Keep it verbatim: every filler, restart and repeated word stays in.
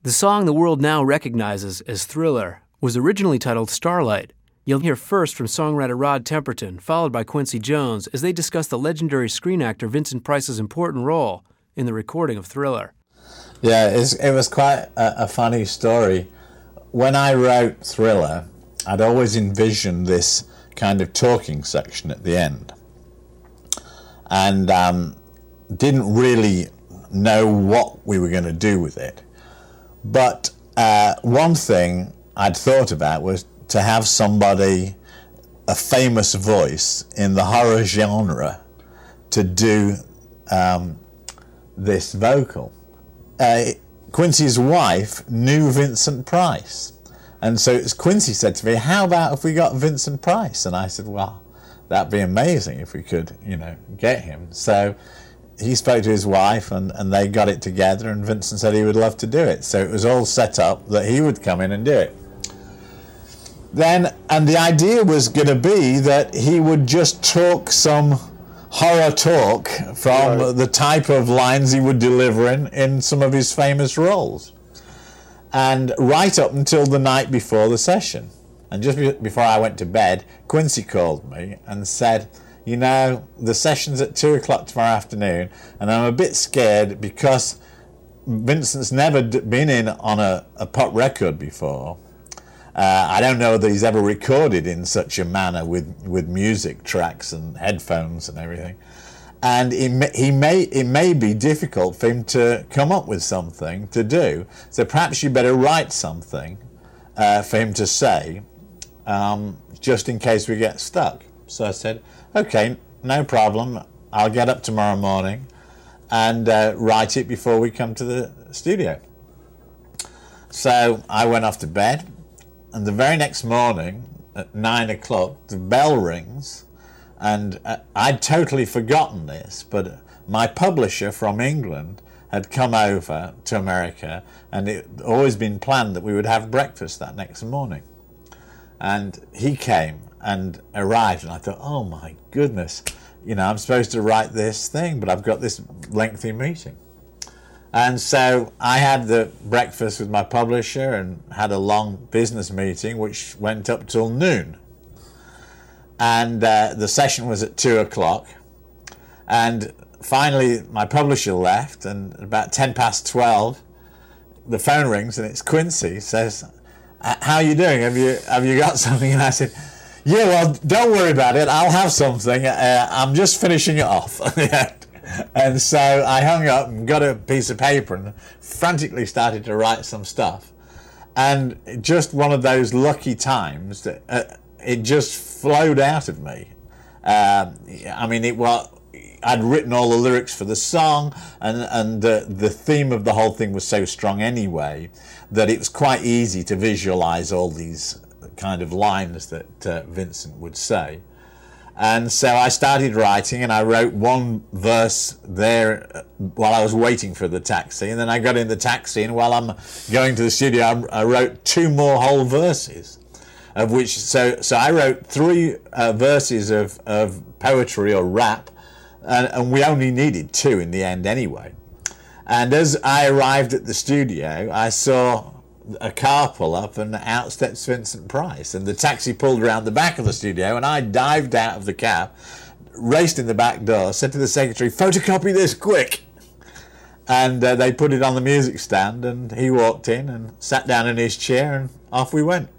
The song the world now recognizes as Thriller was originally titled Starlight. You'll hear first from songwriter Rod Temperton, followed by Quincy Jones, as they discuss the legendary screen actor Vincent Price's important role in the recording of Thriller. Yeah, it's, it was quite a, a funny story. When I wrote Thriller, I'd always envisioned this kind of talking section at the end, and um, didn't really know what we were going to do with it. But uh, one thing I'd thought about was to have somebody, a famous voice in the horror genre, to do um, this vocal. Uh, Quincy's wife knew Vincent Price, and so it's Quincy said to me, how about if we got Vincent Price? And I said, well, that'd be amazing if we could, you know, get him. So he spoke to his wife, and, and they got it together, and Vincent said he would love to do it. So it was all set up that he would come in and do it. Then, and the idea was going to be that he would just talk some horror talk from right. the type of lines he would deliver in, in some of his famous roles. And right up until the night before the session. And just be- before I went to bed, Quincy called me and said, you know, the session's at two o'clock tomorrow afternoon, and I'm a bit scared because Vincent's never d- been in on a, a pop record before. Uh, I don't know that he's ever recorded in such a manner with, with music tracks and headphones and everything. And it may, he may, it may be difficult for him to come up with something to do. So perhaps you better write something uh, for him to say, um, just in case we get stuck. So I said, okay, no problem. I'll get up tomorrow morning and uh, write it before we come to the studio. So I went off to bed, and the very next morning at nine o'clock, the bell rings, and uh, I'd totally forgotten this, but my publisher from England had come over to America, and it had always been planned that we would have breakfast that next morning. And he came and arrived, and I thought, oh my goodness, you know, I'm supposed to write this thing, but I've got this lengthy meeting. And so I had the breakfast with my publisher and had a long business meeting, which went up till noon. And uh, the session was at two o'clock. And finally, my publisher left, and about ten past twelve, the phone rings, and it's Quincy. Says, how are you doing? Have you have you got something? And I said, yeah, well, don't worry about it. I'll have something. Uh, I'm just finishing it off. And so I hung up and got a piece of paper and frantically started to write some stuff. And just one of those lucky times that uh, it just flowed out of me. Um, I mean, it was, I'd written all the lyrics for the song, and, and uh, the theme of the whole thing was so strong anyway that it was quite easy to visualize all these kind of lines that uh, Vincent would say. And so I started writing, and I wrote one verse there while I was waiting for the taxi, and then I got in the taxi, and while I'm going to the studio, I, I wrote two more whole verses, of which, so so I wrote three uh, verses of, of poetry or rap, and, and we only needed two in the end anyway. And as I arrived at the studio, I saw a car pull up, and out steps Vincent Price, and the taxi pulled around the back of the studio, and I dived out of the cab, raced in the back door, said to the secretary, photocopy this quick, and uh, they put it on the music stand, and he walked in and sat down in his chair, and off we went.